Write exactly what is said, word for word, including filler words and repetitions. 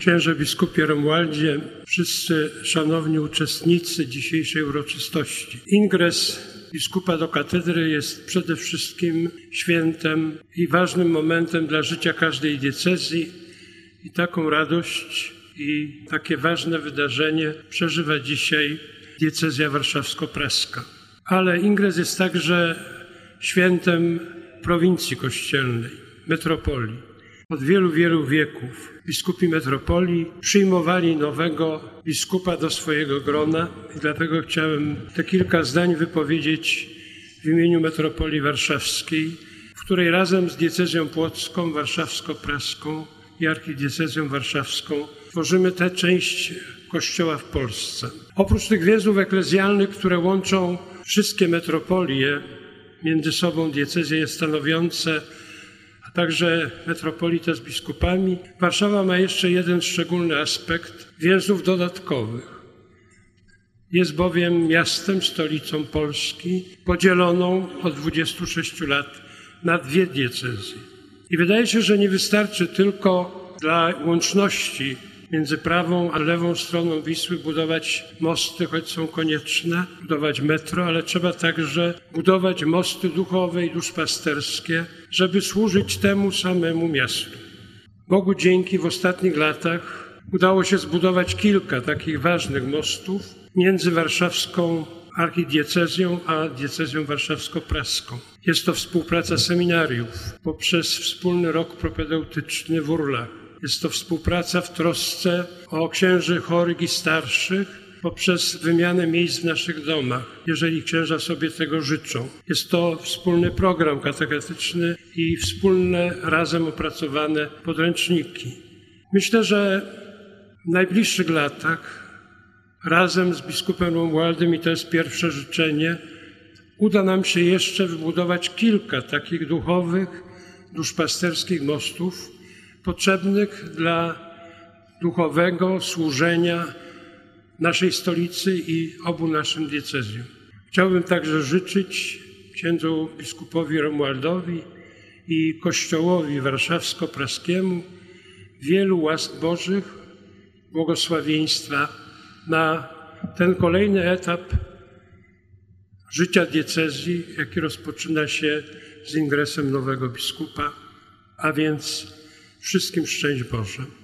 Księże biskupie Romualdzie, wszyscy szanowni uczestnicy dzisiejszej uroczystości. Ingres biskupa do katedry jest przede wszystkim świętem i ważnym momentem dla życia każdej diecezji i taką radość i takie ważne wydarzenie przeżywa dzisiaj diecezja warszawsko-praska. Ale ingres jest także świętem prowincji kościelnej, metropolii. Od wielu, wielu wieków biskupi metropolii przyjmowali nowego biskupa do swojego grona i dlatego chciałem te kilka zdań wypowiedzieć w imieniu metropolii warszawskiej, w której razem z diecezją płocką, warszawsko-praską i archidiecezją warszawską tworzymy tę część Kościoła w Polsce. Oprócz tych więzów eklezjalnych, które łączą wszystkie metropolie między sobą, diecezje stanowiące, a także metropolitę z biskupami, Warszawa ma jeszcze jeden szczególny aspekt więzów dodatkowych. Jest bowiem miastem, stolicą Polski, podzieloną od dwudziestu sześciu lat na dwie diecezje. I wydaje się, że nie wystarczy tylko dla łączności między prawą a lewą stroną Wisły budować mosty, choć są konieczne, budować metro, ale trzeba także budować mosty duchowe i duszpasterskie, żeby służyć temu samemu miastu. Bogu dzięki w ostatnich latach udało się zbudować kilka takich ważnych mostów między warszawską archidiecezją a diecezją warszawsko-praską. Jest to współpraca seminariów poprzez wspólny rok propedeutyczny w Urlach. Jest to współpraca w trosce o księży chorych i starszych poprzez wymianę miejsc w naszych domach, jeżeli księża sobie tego życzą. Jest to wspólny program katechetyczny i wspólne, razem opracowane podręczniki. Myślę, że w najbliższych latach razem z biskupem Romualdem, i to jest pierwsze życzenie, uda nam się jeszcze wybudować kilka takich duchowych, duszpasterskich mostów, potrzebnych dla duchowego służenia naszej stolicy i obu naszym diecezjom. Chciałbym także życzyć księdzu biskupowi Romualdowi i Kościołowi warszawsko-praskiemu wielu łask Bożych, błogosławieństwa na ten kolejny etap życia diecezji, jaki rozpoczyna się z ingresem nowego biskupa, a więc wszystkim szczęść Boże.